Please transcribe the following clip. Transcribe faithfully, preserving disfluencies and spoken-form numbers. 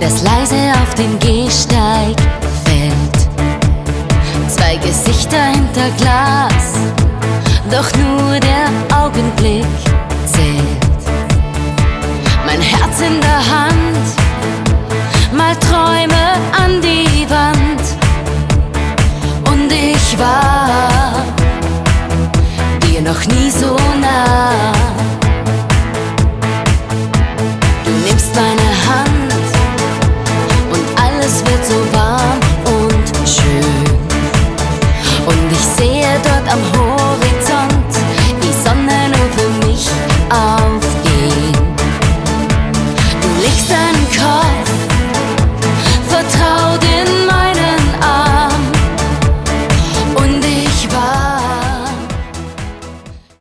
das leise auf den Gehsteig fällt. Zwei Gesichter hinter Glas, doch nur der Augenblick zählt. Mein Herz in der Hand, mal Träume an die Wand. Und ich war dir noch nie so nah.